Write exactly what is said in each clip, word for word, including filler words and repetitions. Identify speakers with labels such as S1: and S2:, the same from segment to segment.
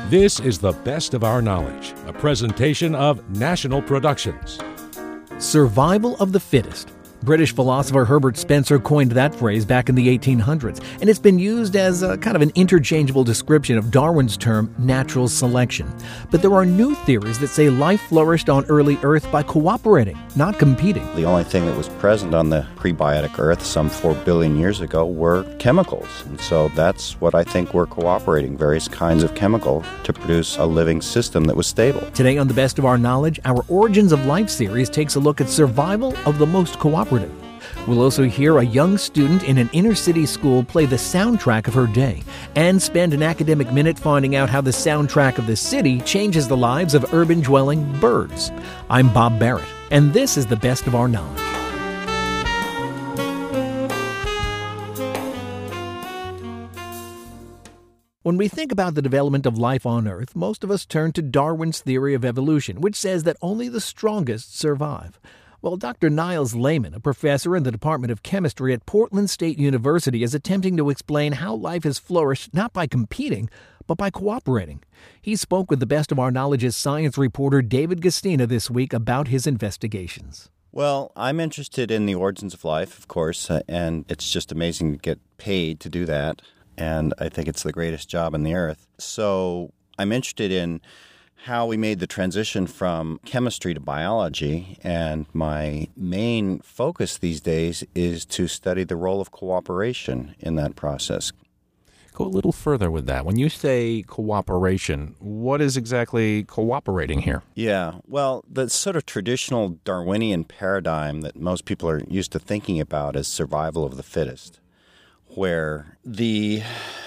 S1: This is The Best of Our Knowledge, a presentation of National Productions.
S2: Survival of the fittest. British philosopher Herbert Spencer coined that phrase back in the eighteen hundreds, and it's been used as a kind of an interchangeable description of Darwin's term natural selection. But there are new theories that say life flourished on early Earth by cooperating, not competing.
S3: The only thing that was present on the prebiotic Earth some four billion years ago were chemicals. And so that's what I think we're cooperating, various kinds of chemical to produce a living system that was stable.
S2: Today on The Best of Our Knowledge, our Origins of Life series takes a look at survival of the most cooperative. We'll also hear a young student in an inner-city school play the soundtrack of her day and spend an academic minute finding out how the soundtrack of the city changes the lives of urban-dwelling birds. I'm Bob Barrett, and this is The Best of Our Knowledge. When we think about the development of life on Earth, most of us turn to Darwin's theory of evolution, which says that only the strongest survive. Well, Doctor Niles Lehmann, a professor in the Department of Chemistry at Portland State University, is attempting to explain how life has flourished not by competing, but by cooperating. He spoke with The Best of Our Knowledge's science reporter David Gastina this week about his investigations.
S3: Well, I'm interested in the origins of life, of course, uh, and it's just amazing to get paid to do that, and I think it's the greatest job on the earth. So I'm interested in how we made the transition from chemistry to biology, and my main focus these days is to study the role of cooperation in that process.
S4: Go a little further with that. When you say cooperation, what is exactly cooperating here?
S3: Yeah, well, the sort of traditional Darwinian paradigm that most people are used to thinking about is survival of the fittest, where the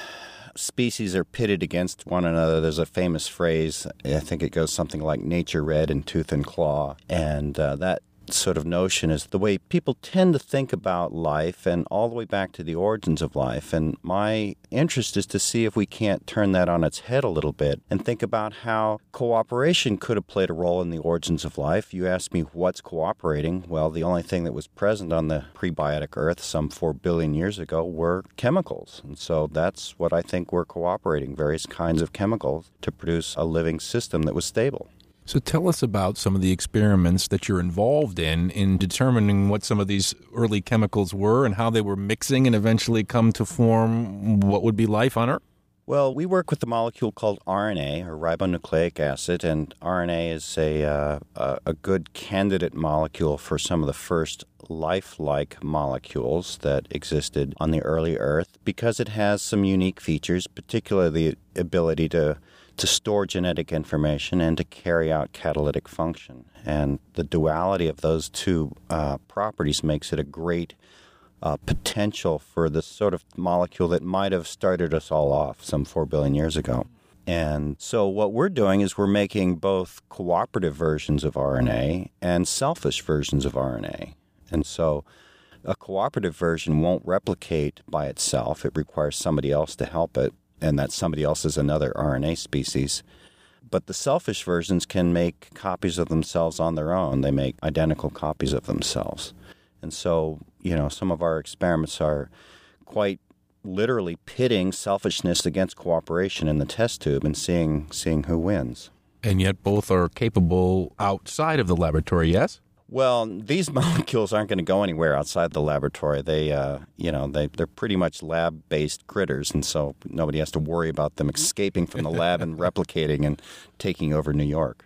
S3: species are pitted against one another. There's a famous phrase, I think it goes something like nature red in tooth and claw, and uh, that sort of notion is the way people tend to think about life and all the way back to the origins of life. And my interest is to see if we can't turn that on its head a little bit and think about how cooperation could have played a role in the origins of life. You asked me what's cooperating. Well, the only thing that was present on the prebiotic Earth some four billion years ago were chemicals. And so that's what I think we're cooperating, various kinds of chemicals to produce a living system that was stable.
S4: So tell us about some of the experiments that you're involved in in determining what some of these early chemicals were and how they were mixing and eventually come to form what would be life on Earth.
S3: Well, we work with the molecule called R N A, or ribonucleic acid, and R N A is a, uh, a, a good candidate molecule for some of the first lifelike molecules that existed on the early Earth because it has some unique features, particularly the ability to to store genetic information and to carry out catalytic function. And the duality of those two uh, properties makes it a great uh, potential for the sort of molecule that might have started us all off some four billion years ago. And so what we're doing is we're making both cooperative versions of R N A and selfish versions of R N A. And so a cooperative version won't replicate by itself. It requires somebody else to help it, and that somebody else is another R N A species. But the selfish versions can make copies of themselves on their own. They make identical copies of themselves. And so, you know, some of our experiments are quite literally pitting selfishness against cooperation in the test tube and seeing seeing who wins.
S4: And yet both are capable outside of the laboratory, yes?
S3: Well, these molecules aren't going to go anywhere outside the laboratory. They, uh, you know, they, they're pretty much lab-based critters, and so nobody has to worry about them escaping from the lab and replicating and taking over New York.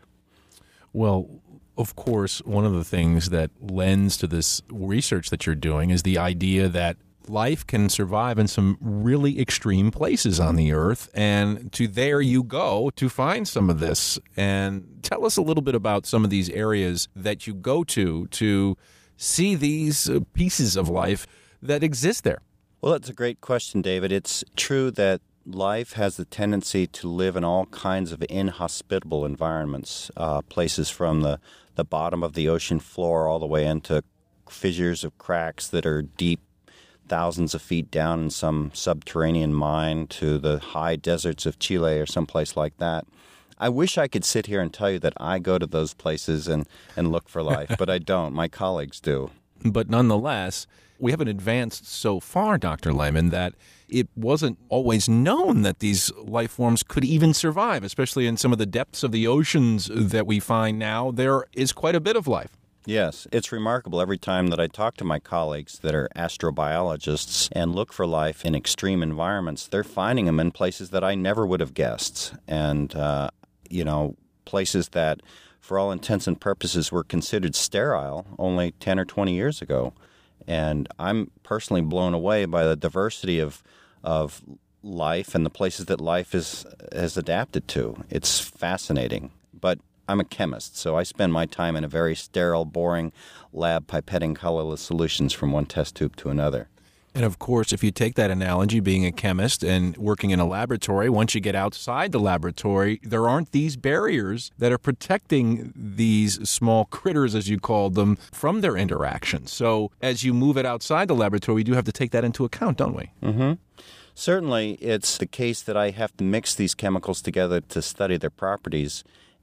S4: Well, of course, one of the things that lends to this research that you're doing is the idea that life can survive in some really extreme places on the Earth, and to there you go to find some of this. And tell us a little bit about some of these areas that you go to to see these pieces of life that exist there.
S3: Well, that's a great question, David. It's true that life has the tendency to live in all kinds of inhospitable environments, uh, places from the, the bottom of the ocean floor all the way into fissures of cracks that are deep thousands of feet down in some subterranean mine to the high deserts of Chile or someplace like that. I wish I could sit here and tell you that I go to those places and, and look for life, but I don't. My colleagues do.
S4: But nonetheless, we haven't advanced so far, Doctor Lehman, that it wasn't always known that these life forms could even survive, especially in some of the depths of the oceans that we find now. There is quite a bit of life.
S3: Yes, it's remarkable. Every time that I talk to my colleagues that are astrobiologists and look for life in extreme environments, they're finding them in places that I never would have guessed. And, uh, you know, places that, for all intents and purposes, were considered sterile only ten or twenty years ago. And I'm personally blown away by the diversity of of life and the places that life is has adapted to. It's fascinating. But I'm a chemist, so I spend my time in a very sterile, boring lab pipetting colorless solutions from one test tube to another.
S4: And of course, if you take that analogy, being a chemist and working in a laboratory, once you get outside the laboratory, there aren't these barriers that are protecting these small critters, as you called them, from their interactions. So as you move it outside the laboratory, we do have to take that into account, don't we?
S3: Mm-hmm. Certainly, it's the case that I have to mix these chemicals together to study their properties.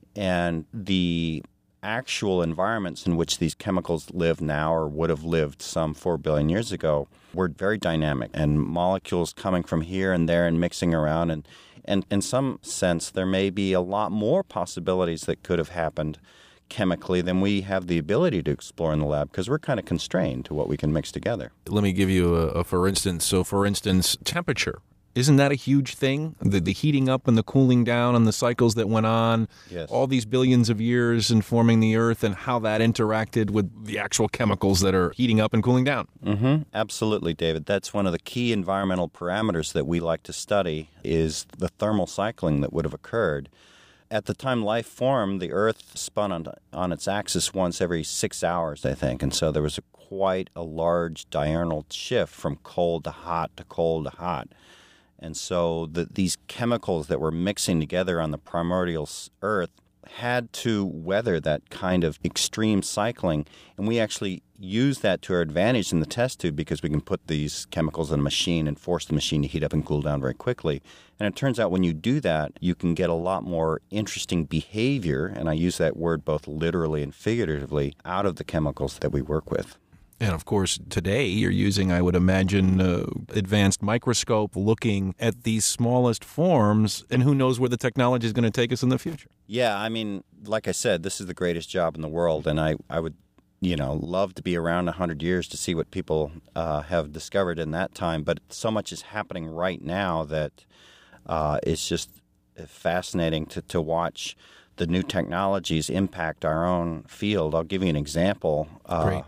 S3: And the actual environments in which these chemicals live now or would have lived some four billion years ago were very dynamic, and molecules coming from here and there and mixing around. And, and in some sense, there may be a lot more possibilities that could have happened chemically than we have the ability to explore in the lab because we're kind of constrained to what we can mix together.
S4: Let me give you a, a for instance. So, for instance, temperature. Isn't that a huge thing? The, the heating up and the cooling down and the cycles that went on,
S3: yes.
S4: all these billions of years in forming the Earth and how that interacted with the actual chemicals that are heating up and cooling down.
S3: Mm-hmm. Absolutely, David. That's one of the key environmental parameters that we like to study is the thermal cycling that would have occurred. At the time life formed, the Earth spun on, on its axis once every six hours, I think. And so there was a, quite a large diurnal shift from cold to hot to cold to hot. And so the, these chemicals that were mixing together on the primordial Earth had to weather that kind of extreme cycling. And we actually use that to our advantage in the test tube because we can put these chemicals in a machine and force the machine to heat up and cool down very quickly. And it turns out when you do that, you can get a lot more interesting behavior, and I use that word both literally and figuratively, out of the chemicals that we work with.
S4: And, of course, today you're using, I would imagine, uh, advanced microscope looking at these smallest forms, and who knows where the technology is going to take us in the future.
S3: Yeah, I mean, like I said, this is the greatest job in the world, and I, I would, you know, love to be around one hundred years to see what people uh, have discovered in that time. But so much is happening right now that uh, it's just fascinating to, to watch the new technologies impact our own field. I'll give you an example. Uh,
S4: Great.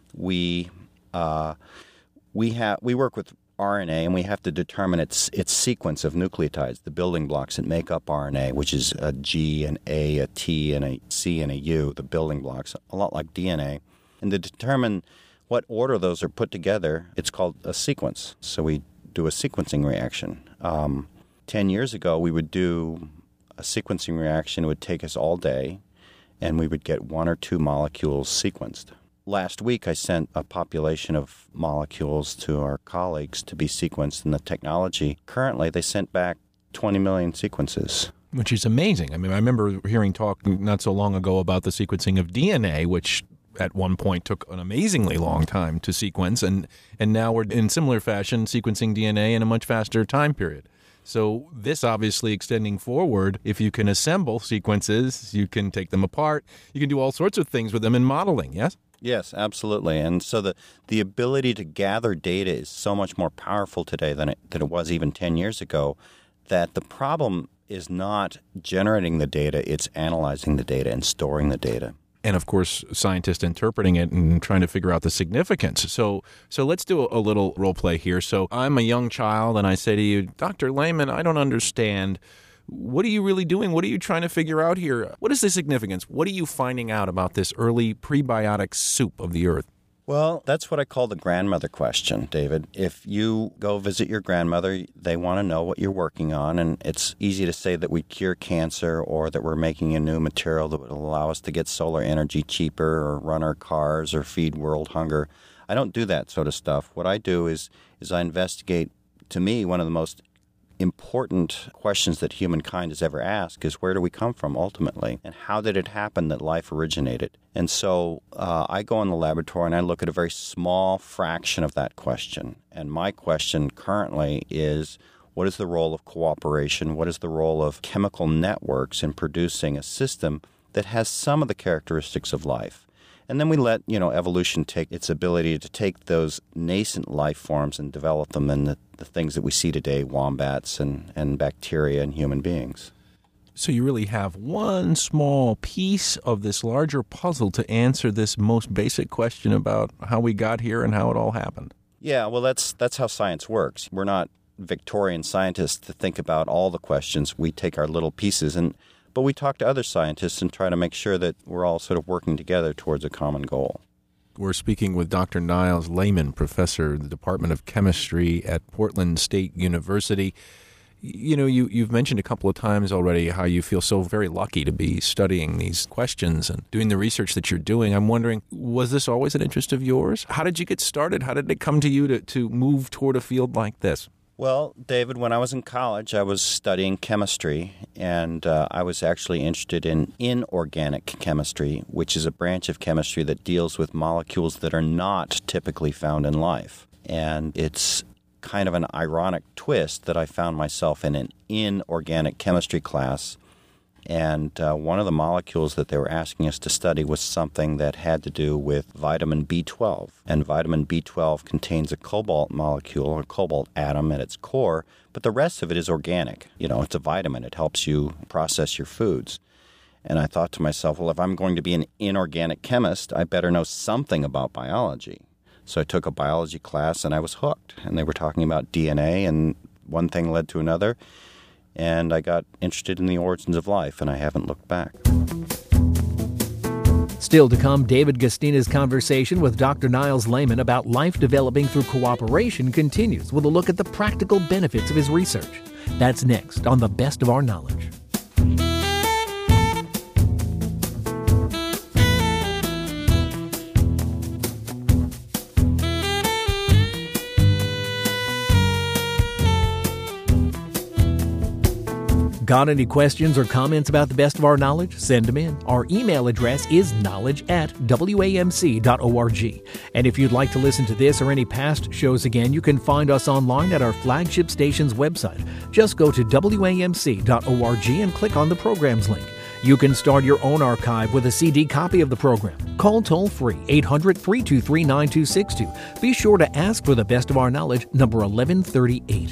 S3: We uh, we have we work with R N A, and we have to determine its its sequence of nucleotides, the building blocks that make up R N A, which is a G, an A, a T, and a C, and a U, the building blocks, a lot like D N A. And to determine what order those are put together, it's called a sequence. So we do a sequencing reaction. Um, ten years ago, we would do a sequencing reaction. It would take us all day, and we would get one or two molecules sequenced. Last week, I sent a population of molecules to our colleagues to be sequenced in the technology. Currently, they sent back twenty million sequences.
S4: Which is amazing. I mean, I remember hearing talk not so long ago about the sequencing of D N A, which at one point took an amazingly long time to sequence, and, and now we're in similar fashion sequencing D N A in a much faster time period. So this obviously extending forward, if you can assemble sequences, you can take them apart, you can do all sorts of things with them in modeling, yes?
S3: Yes, absolutely. And so the, the ability to gather data is so much more powerful today than it, than it was even ten years ago, that the problem is not generating the data, it's analyzing the data and storing the data.
S4: And, of course, scientists interpreting it and trying to figure out the significance. So so let's do a, a little role play here. So I'm a young child, and I say to you, Doctor Lehman, I don't understand. What are you really doing? What are you trying to figure out here? What is the significance? What are you finding out about this early prebiotic soup of the earth?
S3: Well, that's what I call the grandmother question, David. If you go visit your grandmother, they want to know what you're working on, and it's easy to say that we cure cancer or that we're making a new material that would allow us to get solar energy cheaper or run our cars or feed world hunger. I don't do that sort of stuff. What I do is is I investigate, to me, one of the most important questions that humankind has ever asked is, where do we come from ultimately? And how did it happen that life originated? And so uh, I go in the laboratory and I look at a very small fraction of that question. And my question currently is, what is the role of cooperation? What is the role of chemical networks in producing a system that has some of the characteristics of life? And then we let, you know, evolution take its ability to take those nascent life forms and develop them in the, the things that we see today, wombats and, and bacteria and human beings.
S4: So you really have one small piece of this larger puzzle to answer this most basic question about how we got here and how it all happened.
S3: Yeah, well, that's that's how science works. We're not Victorian scientists to think about all the questions. We take our little pieces, and but we talk to other scientists and try to make sure that we're all sort of working together towards a common goal.
S4: We're speaking with Doctor Niles Lehmann, professor in the Department of Chemistry at Portland State University. You know, you, you've mentioned a couple of times already how you feel so very lucky to be studying these questions and doing the research that you're doing. I'm wondering, was this always an interest of yours? How did you get started? How did it come to you to, to move toward a field like this?
S3: Well, David, when I was in college, I was studying chemistry, and uh, I was actually interested in inorganic chemistry, which is a branch of chemistry that deals with molecules that are not typically found in life. And it's kind of an ironic twist that I found myself in an inorganic chemistry class, and uh, one of the molecules that they were asking us to study was something that had to do with vitamin B twelve. And vitamin B twelve contains a cobalt molecule, or cobalt atom at its core, but the rest of it is organic. You know, it's a vitamin. It helps you process your foods. And I thought to myself, well, if I'm going to be an inorganic chemist, I better know something about biology. So I took a biology class, and I was hooked. And they were talking about D N A, and one thing led to another. And I got interested in the origins of life, and I haven't looked back.
S2: Still to come, David Guastina's conversation with Doctor Niles Lehmann about life developing through cooperation continues with a look at the practical benefits of his research. That's next on The Best of Our Knowledge. Got any questions or comments about the best of our knowledge? Send them in. Our email address is knowledge at w a m c dot org. And if you'd like to listen to this or any past shows again, you can find us online at our flagship station's website. Just go to w a m c dot org and click on the programs link. You can start your own archive with a C D copy of the program. Call toll-free eight hundred, three two three, nine two six two. Be sure to ask for the best of our knowledge, number eleven thirty-eight.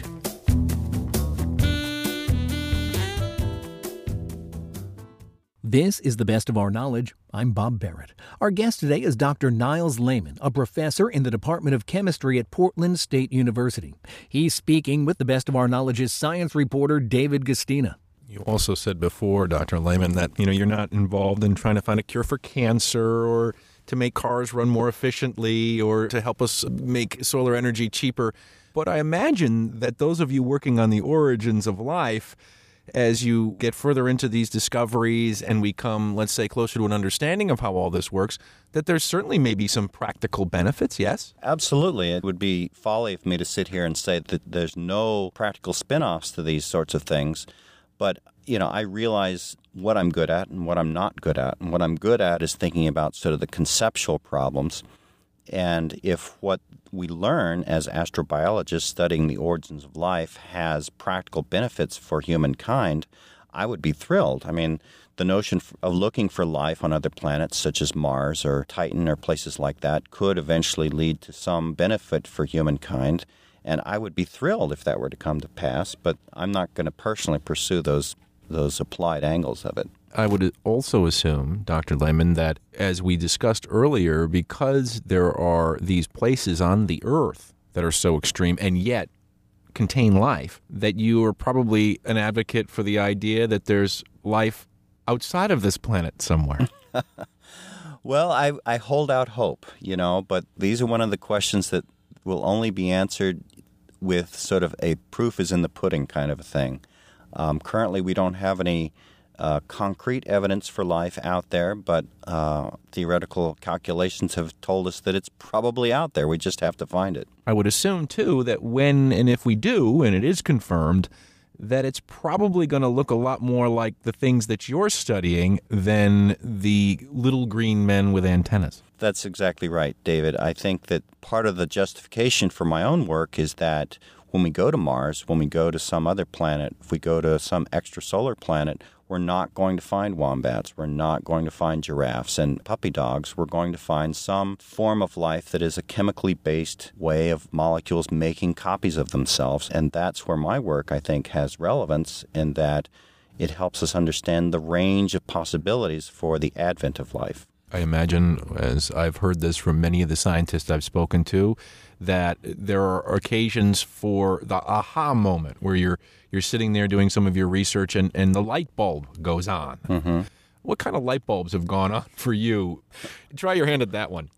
S2: This is The Best of Our Knowledge. I'm Bob Barrett. Our guest today is Doctor Niles Lehmann, a professor in the Department of Chemistry at Portland State University. He's speaking with The Best of Our Knowledge's science reporter, David Guastina.
S4: You also said before, Doctor Lehmann, that you know you're not involved in trying to find a cure for cancer or to make cars run more efficiently or to help us make solar energy cheaper. But I imagine that those of you working on the origins of life, as you get further into these discoveries and we come, let's say, closer to an understanding of how all this works, that there's certainly maybe some practical benefits, yes?
S3: Absolutely. It would be folly of me to sit here and say that there's no practical spin-offs to these sorts of things. But, you know, I realize what I'm good at and what I'm not good at. And what I'm good at is thinking about sort of the conceptual problems. And if what we learn as astrobiologists studying the origins of life has practical benefits for humankind, I would be thrilled. I mean, the notion of looking for life on other planets such as Mars or Titan or places like that could eventually lead to some benefit for humankind. And I would be thrilled if that were to come to pass, but I'm not going to personally pursue those those applied angles of it.
S4: I would also assume, Doctor Lehmann, that as we discussed earlier, because there are these places on the Earth that are so extreme and yet contain life, that you are probably an advocate for the idea that there's life outside of this planet somewhere.
S3: Well, I, I hold out hope, you know, but these are one of the questions that will only be answered with sort of a proof is in the pudding kind of a thing. Um, currently, we don't have any uh, concrete evidence for life out there, but uh, theoretical calculations have told us that it's probably out there. We just have to find it.
S4: I would assume, too, that when and if we do, and it is confirmed, that it's probably going to look a lot more like the things that you're studying than the little green men with antennas.
S3: That's exactly right, David. I think that part of the justification for my own work is that when we go to Mars, when we go to some other planet, if we go to some extrasolar planet, we're not going to find wombats. We're not going to find giraffes and puppy dogs. We're going to find some form of life that is a chemically based way of molecules making copies of themselves. And that's where my work, I think, has relevance in that it helps us understand the range of possibilities for the advent of life.
S4: I imagine, as I've heard this from many of the scientists I've spoken to, that there are occasions for the aha moment where you're you're sitting there doing some of your research and, and the light bulb goes on.
S3: Mm-hmm.
S4: What kind of light bulbs have gone on for you? Try your hand at that one.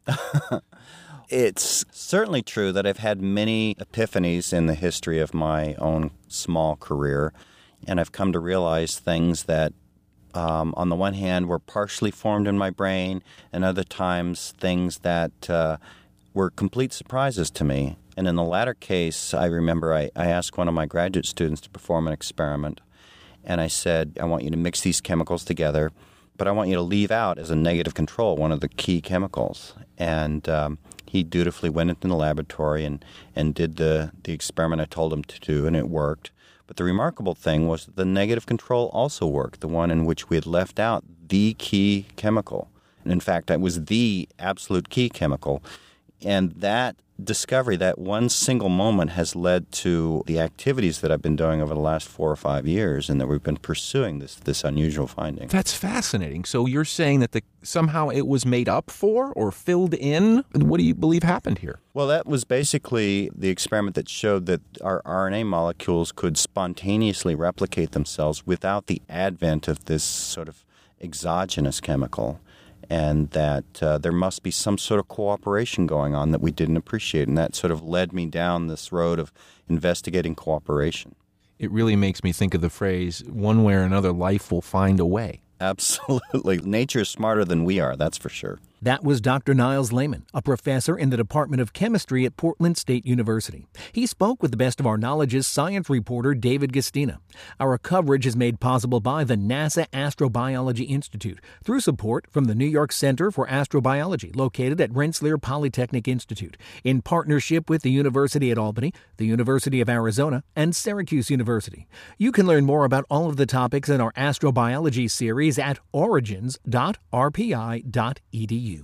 S3: It's certainly true that I've had many epiphanies in the history of my own small career, and I've come to realize things that Um, on the one hand, were partially formed in my brain, and other times things that uh, were complete surprises to me. And in the latter case, I remember I, I asked one of my graduate students to perform an experiment, and I said, I want you to mix these chemicals together, but I want you to leave out as a negative control one of the key chemicals. And um, he dutifully went into the laboratory and, and did the, the experiment I told him to do, and it worked. But the remarkable thing was that the negative control also worked, the one in which we had left out the key chemical. And in fact, it was the absolute key chemical. And that discovery, that one single moment, has led to the activities that I've been doing over the last four or five years, and that we've been pursuing this this unusual finding.
S4: That's fascinating. So you're saying that the, somehow it was made up for or filled in? What do you believe happened here?
S3: Well, that was basically the experiment that showed that our R N A molecules could spontaneously replicate themselves without the advent of this sort of exogenous chemical, and that uh, there must be some sort of cooperation going on that we didn't appreciate. And that sort of led me down this road of investigating cooperation.
S4: It really makes me think of the phrase, one way or another, life will find a way.
S3: Absolutely. Nature is smarter than we are, that's for sure.
S2: That was Doctor Niles Lehman, a professor in the Department of Chemistry at Portland State University. He spoke with the Best of Our Knowledge's science reporter David Gastina. Our coverage is made possible by the NASA Astrobiology Institute through support from the New York Center for Astrobiology, located at Rensselaer Polytechnic Institute, in partnership with the University at Albany, the University of Arizona, and Syracuse University. You can learn more about all of the topics in our astrobiology series at origins dot r p i dot e d u.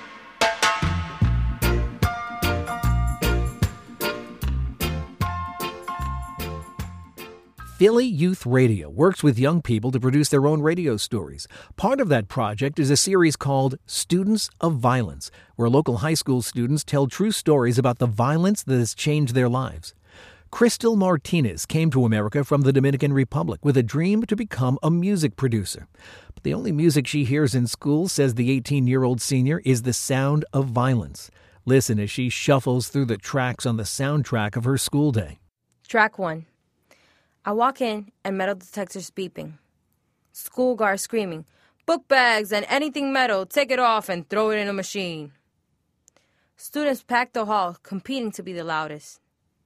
S2: Philly Youth Radio works with young people to produce their own radio stories. Part of that project is a series called Students of Violence, where local high school students tell true stories about the violence that has changed their lives. Crystal Martinez came to America from the Dominican Republic with a dream to become a music producer. But the only music she hears in school, says the eighteen-year-old senior, is the sound of violence. Listen as she shuffles through the tracks on the soundtrack of her school day.
S5: Track one. I walk in and metal detectors beeping. School guard screaming, book bags and anything metal, take it off and throw it in a machine. Students pack the hall, competing to be the loudest.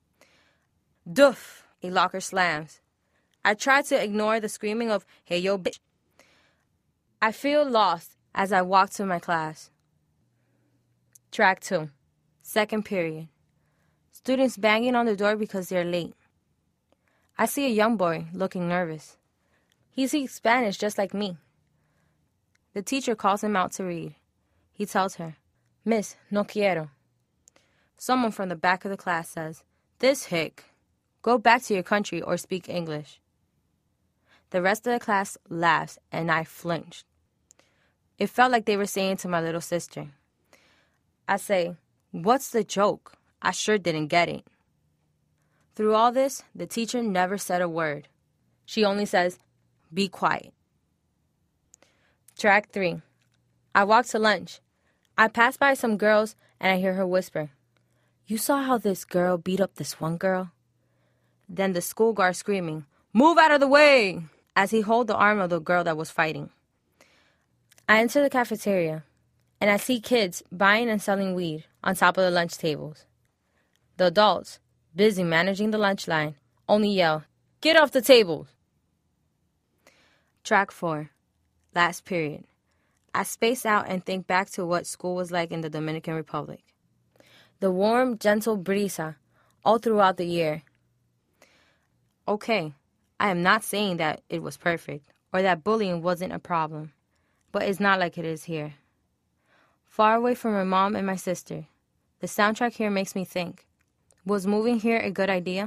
S5: Doof, a locker slams. I try to ignore the screaming of, hey yo bitch. I feel lost as I walk to my class. Track two. Second period. Students banging on the door because they're late. I see a young boy looking nervous. He speaks Spanish just like me. The teacher calls him out to read. He tells her, Miss, no quiero. Someone from the back of the class says, this hick. Go back to your country or speak English. The rest of the class laughs and I flinched. It felt like they were saying to my little sister. I say, what's the joke? I sure didn't get it. Through all this, the teacher never said a word. She only says, be quiet. Track three. I walk to lunch. I pass by some girls and I hear her whisper, you saw how this girl beat up this one girl? Then the school guard screaming, move out of the way, as he held the arm of the girl that was fighting. I enter the cafeteria and I see kids buying and selling weed on top of the lunch tables. The adults, busy managing the lunch line, only yell, Get off the tables. Track four. Last period. I space out and think back to what school was like in the Dominican Republic. The warm, gentle brisa all throughout the year. Okay, I am not saying that it was perfect or that bullying wasn't a problem, but it's not like it is here. Far away from my mom and my sister, the soundtrack here makes me think, was moving here a good idea?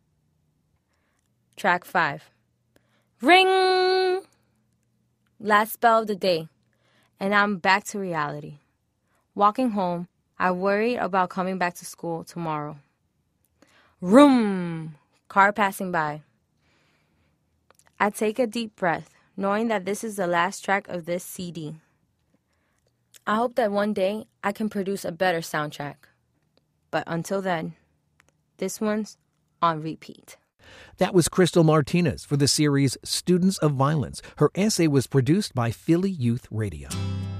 S5: Track five. Ring! Last spell of the day, and I'm back to reality. Walking home, I worried about coming back to school tomorrow. Vroom! Car passing by. I take a deep breath, knowing that this is the last track of this C D. I hope that one day I can produce a better soundtrack. But until then, this one's on repeat.
S2: That was Crystal Martinez for the series Students of Violence. Her essay was produced by Philly Youth Radio.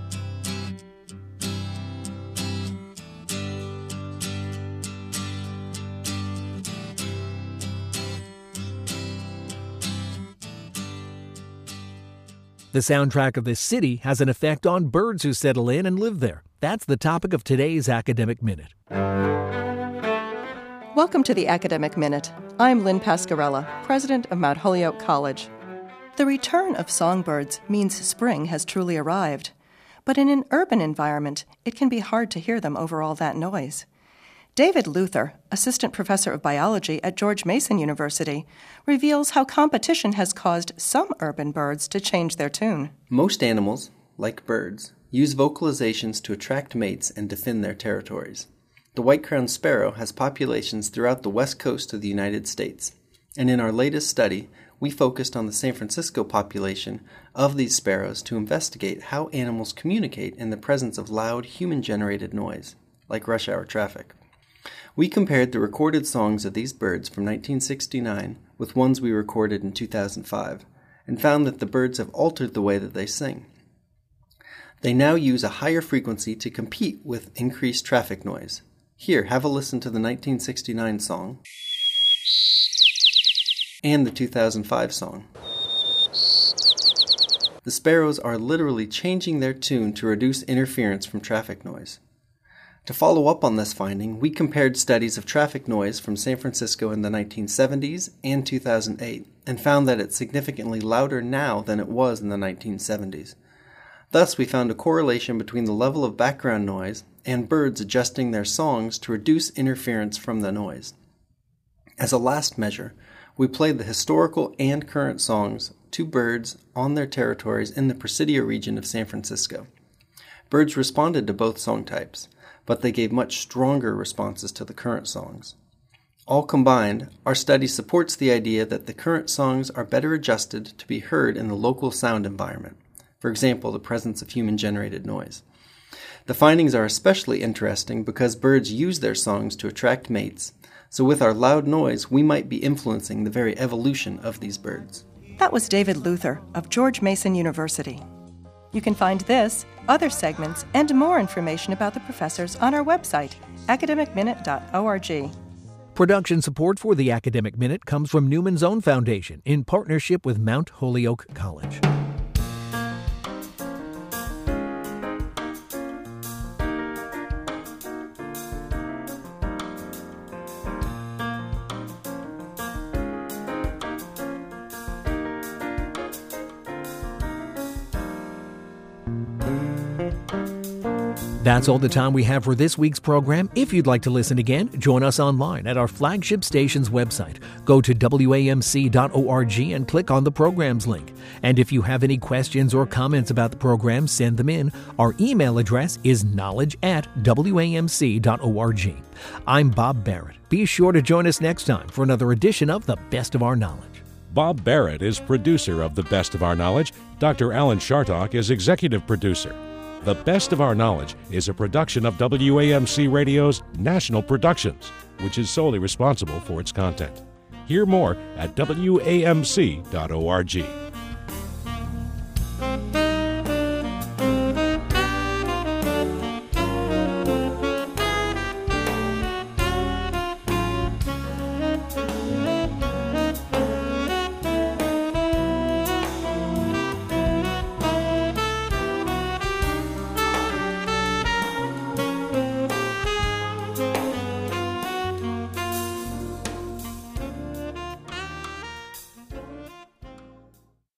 S2: The soundtrack of this city has an effect on birds who settle in and live there. That's the topic of today's Academic Minute.
S6: Welcome to the Academic Minute. I'm Lynn Pascarella, president of Mount Holyoke College. The return of songbirds means spring has truly arrived. But in an urban environment, it can be hard to hear them over all that noise. David Luther, assistant professor of biology at George Mason University, reveals how competition has caused some urban birds to change their tune.
S7: Most animals, like birds, use vocalizations to attract mates and defend their territories. The white-crowned sparrow has populations throughout the west coast of the United States, and in our latest study, we focused on the San Francisco population of these sparrows to investigate how animals communicate in the presence of loud, human-generated noise, like rush hour traffic. We compared the recorded songs of these birds from nineteen sixty-nine with ones we recorded in two thousand five, and found that the birds have altered the way that they sing. They now use a higher frequency to compete with increased traffic noise. Here, have a listen to the nineteen sixty-nine song and the two thousand five song. The sparrows are literally changing their tune to reduce interference from traffic noise. To follow up on this finding, we compared studies of traffic noise from San Francisco in the nineteen seventies and two thousand eight, and found that it's significantly louder now than it was in the nineteen seventies. Thus, we found a correlation between the level of background noise and birds adjusting their songs to reduce interference from the noise. As a last measure, we played the historical and current songs to birds on their territories in the Presidio region of San Francisco. Birds responded to both song types, but they gave much stronger responses to the current songs. All combined, our study supports the idea that the current songs are better adjusted to be heard in the local sound environment, for example, the presence of human-generated noise. The findings are especially interesting because birds use their songs to attract mates, so with our loud noise, we might be influencing the very evolution of these birds.
S6: That was David Luther of George Mason University. You can find this, other segments, and more information about the professors on our website, academic minute dot org.
S2: Production support for the Academic Minute comes from Newman's Own Foundation in partnership with Mount Holyoke College. That's all the time we have for this week's program. If you'd like to listen again, join us online at our flagship station's website. Go to W A M C dot org and click on the programs link. And if you have any questions or comments about the program, send them in. Our email address is knowledge at W A M C dot org. I'm Bob Barrett. Be sure to join us next time for another edition of The Best of Our Knowledge.
S1: Bob Barrett is producer of The Best of Our Knowledge. Doctor Alan Chartock is executive producer. The Best of Our Knowledge is a production of W A M C Radio's National Productions, which is solely responsible for its content. Hear more at W A M C dot org.